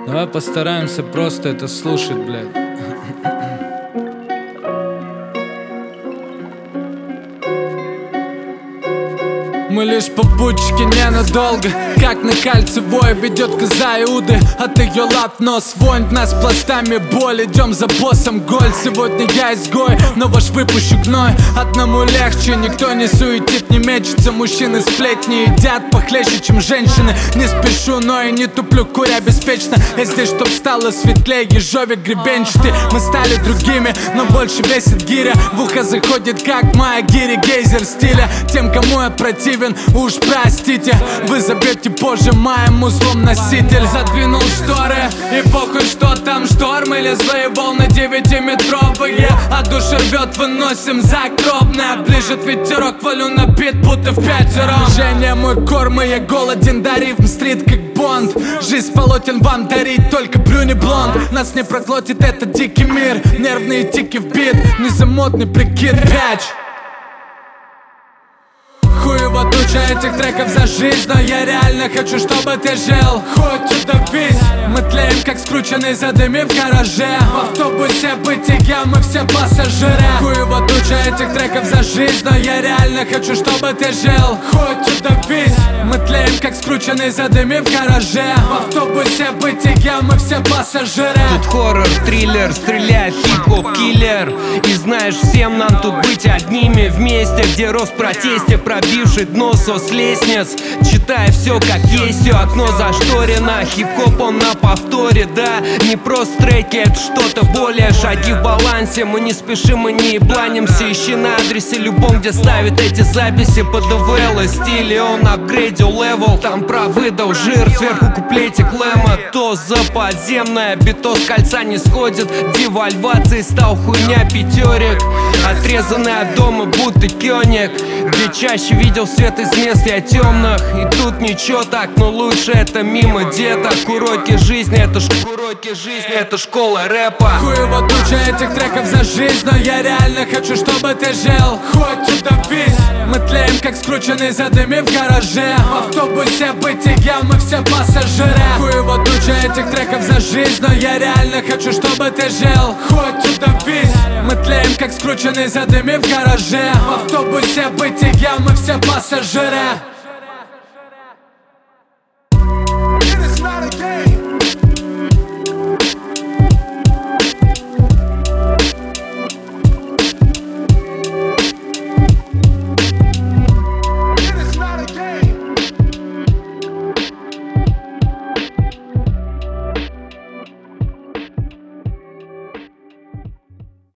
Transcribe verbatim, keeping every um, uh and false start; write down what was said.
Давай постараемся просто это слушать, блядь. Мы лишь попутчики ненадолго, как на кольцевой ведет коза Иуды. От ее лап нос вонь, нас пластами боль. Идем за боссом голь, сегодня я изгой, но ваш выпущу гной. Одному легче, никто не суетит, не мечется. Мужчины сплетни едят похлеще, чем женщины. Не спешу, но и не туплю, куря беспечно. Я здесь, чтоб стало светлее, ежовик гребенчатый. Мы стали другими, но больше весит гиря. В ухо заходит, как моя гири, гейзер стиля. Тем, кому я противен, уж простите, вы забьете позже моим узлом носитель. Задвинул шторы, и похуй, что там шторм или злые волны девятиметровые. А душа рвет, выносим загробное. Ближет ветерок, валю на бит, будто в пятером. Женя мой корм, и я голоден до рифм, стрит как Бонд. Жизнь полотен вам дарить, только брюни блонд. Нас не проглотит этот дикий мир, нервные тики в бит, незамотный прикид пять. Хуево туча этих треков за жизнь, но я реально хочу, чтобы ты жил. Хоть удавись, мы тлеем, как скрученные зады в гараже. В автобусе бытия, мы все пассажиры. Хуево туча этих треков за жизнь, но я реально хочу, чтобы ты жил. Хоть удавись, мы тлеем, как скрученные зады в гараже. В автобусе бытия, мы все пассажиры. Тут хоррор, триллер, стреляет хип-хоп, киллер. И знаешь, всем нам тут быть одними вместе, где рост в протесте, пробивший дно сос лестниц. Читая все как есть, все окно зашторено. Хип-хоп он на повторе, да. Не просто треки, это что-то более. Шаги в балансе, мы не спешим, мы не ебланимся. Ищи на адресе любом, где ставят эти записи. Под ДВЛ и стиле он апгрейдил левел. Там провыдал жир, сверху куплетик лэма. То за подземное, бито с кольца не сходит. Девальвацией стал хуйня пятерик. Отрезанный от дома, будто кёник, где чаще видел свет из мест я темных. И тут ничего так, но лучше это мимо деток. Уроки жизни, это ж уроки жизни, это школа рэпа. Хуево туча этих треков за жизнь, но я реально хочу, чтобы ты жил. Хоть удавись, мы тлеем, как скрученные зады в гараже. В автобусе бытия, мы все пассажиры. Хуево туча этих треков за жизнь, но я реально хочу, чтобы ты жил. Хоть удавись, мы тлеем, как скрученные зады в гараже. В автобусе бытия, мы все пассажиры.